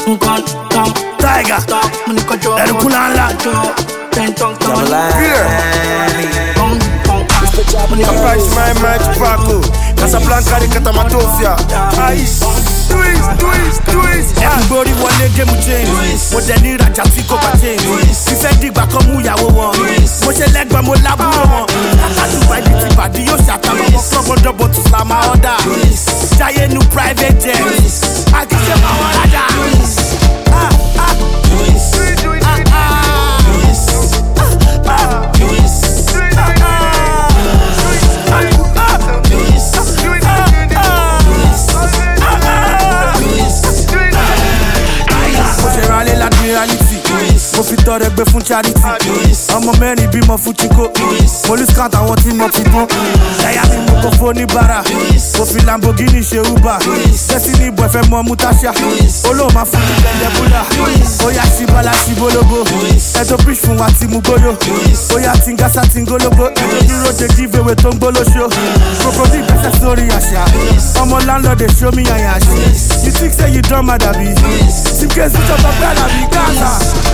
Tiger, Erkulala, Price my match Paco, Casablanca de Catamatofia. Ice, twist. Everybody want to game change. Mo de ni raja tí kò bá change. Ife digba kan mú ìyàwó wọn. Mo ṣe lẹ́gbẹ̀ẹ́ mo lábúrò wọn. Kátàdù báyìí ti bàdí yóò ṣàtàwọn ọmọ club double to slam my order. Jayé nu private jet. Àkíṣe máa wọ́n rájà. Mo fi tọrẹ gbé fún charity. Ọmọ mẹ́rin bímọ fún Chico. Police count àwọn tí mo fi tán. Ẹ̀yà mi mo kò fún oníbàárà. Mo fi Lamborghini ṣe Uber. Destiny boy fẹ́ mọ Mutasha. Olóò máa fún mi Bẹ̀lẹ́búlà. Oya ṣibala ṣibológo. Ẹ̀dọ́ pitch fún wa ti mú gbóyò. Oya tingasa tingológo. Ẹ̀dọ́ dúró de giveaway tó ń gbólóṣó. Crocodile gbẹ́sẹ̀ sórí àṣà. Ọmọ landlord dey show me àyàn àṣà. You think say you don mad abi? Simke switch up ọgbẹ́ àlàbí Gaza.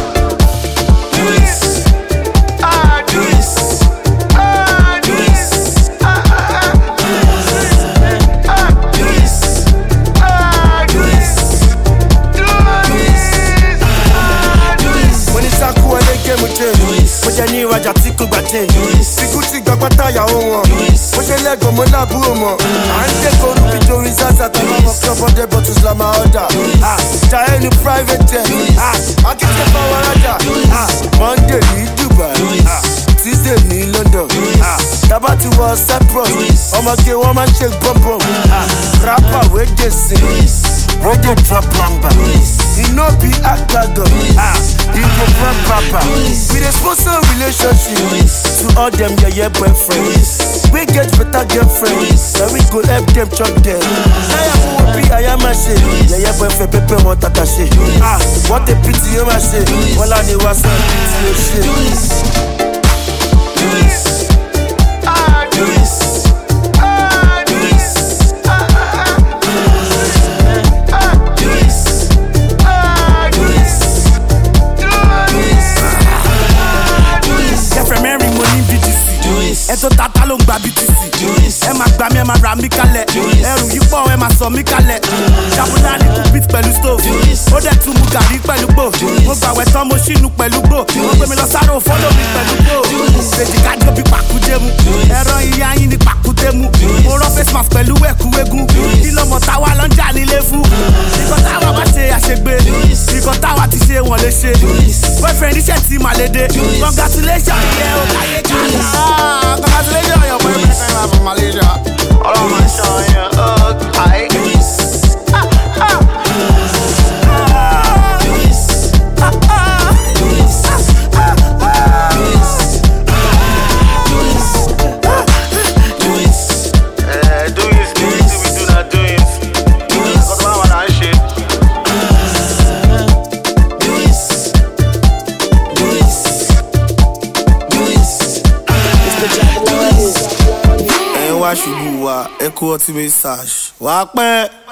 Mo jẹ ní ìrajà tí kò gbà change. Sikuti gbàgbá táyà wọn. Mo ṣe lẹ́gàn mo lábúrò mọ̀. À ń dẹ́kọ̀ orúkọ ìjòrí Zaza tàbí àwọn club ọdẹ bottles la máa order. Jayé ní private jet. Akíkẹ́ fọwọ́ rájà. Monday ní Dubai. Tuesday ní London. Tábà ti wọ Cyprus. Ọmọge wọn máa ń ṣe bọ́m̀bọ̀m. Rapper wey dey sing. Wey dey drop number. You no be Agbagan. You go run papa. We dey sponsor relationship to all them yeye boyfriends. We get better girlfriends. Now we go help them chop them. Naya mo bi ayamase. Yeye boyfriend pepe wọn tata ṣe. What a pity o ma ṣe. Wọ́lá ni wá sọ pity o ṣe. Ẹ̀tọ́ tata ló ń gba BTC. Ẹ máa gbà mí, ẹ máa ra mí kalẹ̀. Ẹrù yìí pọ̀, ẹ máa sọ mí kalẹ̀. Jabula ní kò beat pẹ̀lú stove. Ó dẹ̀ tún mu gàrí pẹ̀lú gbò. Mo gbàwẹ̀ tán mo ṣínú pẹ̀lú gbò. Wọ́n gbé mi lọ sáré follow mi pẹ̀lú gbò. Fèjì kájọ bí pàkúdé mu. Ẹran ìyá yín ni pàkúdé mu. Mo rán face mask pẹ̀lú ẹ̀kú eégún. Kí lọ́mọ táwa lọ ń jà nílé fún. Nǹkan táwa bá ṣe àṣegbè. Nǹkan táwa ti ṣe wọ́n lè ṣe. Boyfriend iṣẹ́ ti màlédè. Congratulations yẹ o káyé kàlá. Congratulations on your boyfriend from Malaysia. All of my son, yeah, okay. Ṣubú wa ẹ kú ọtí message wàá pẹ́.